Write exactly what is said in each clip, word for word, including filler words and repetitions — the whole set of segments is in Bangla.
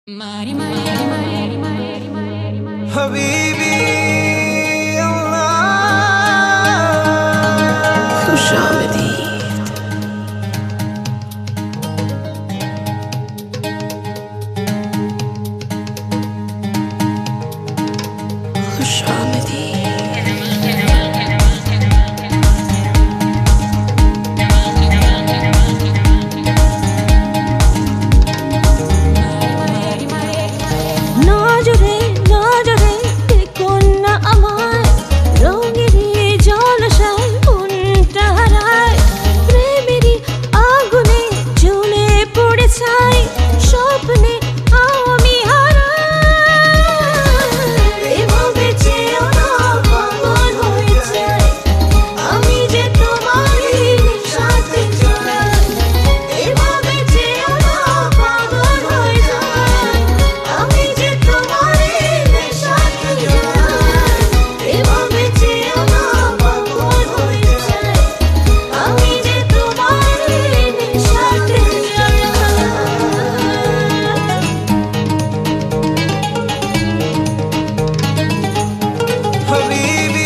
हबीबी खुशामदी खुशामदी নজরে নজরে দেখো না আমায় রঙেরই জলসায় মনটা হারায় প্রেমেরই আগুনে জ্বলে পড়ে ছাই স্বপ্নে আমি হারাই এভাবে চেয়েও না পাগল হয়ে যাই আমি যে তোমারই সাথে জড়াই এভাবে চেয়েও না পাগল হয়ে যাই আমি যে তোমারই সাথে জড়াই এভাবে চেয়েও না পাগল হয়ে যাই আমি যে তোমারই সাথে জড়াই हबीबी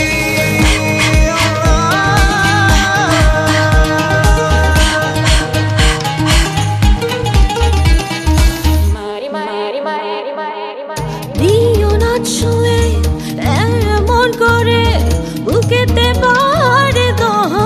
দিও না ছুঁয়ে এমন করে বুকেতে বাড়ি দাও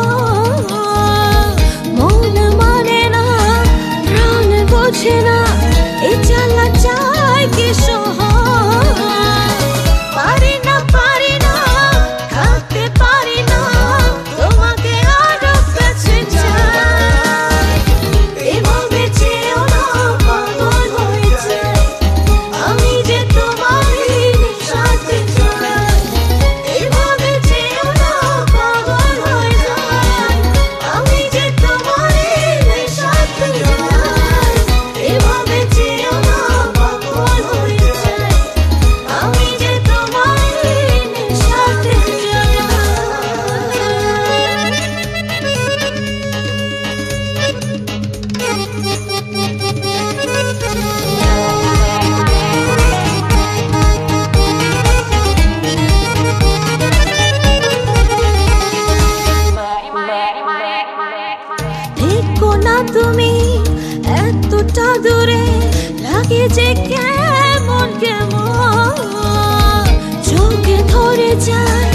মন মানে না প্রাণ বোঝে না এই জ্বালা চাই কি সহায় পারি না পারি না থাকতে পারি না তোমাকে আরো কাছে চাই এভাবে চেয়েও না পাগল হয়ে যাই আমি যে তোমারই সাথে জড়াই এভাবে চেয়েও না পাগল হয়ে যাই আমি যে তোমারই সাথে জড়াই এভাবে চেয়েও না পাগল হয়ে যাই আমি যে তোমারই সাথে দেখো না তুমি এতটা দূরে লাগে যে কেমন কেমন চোখে ধরে যায়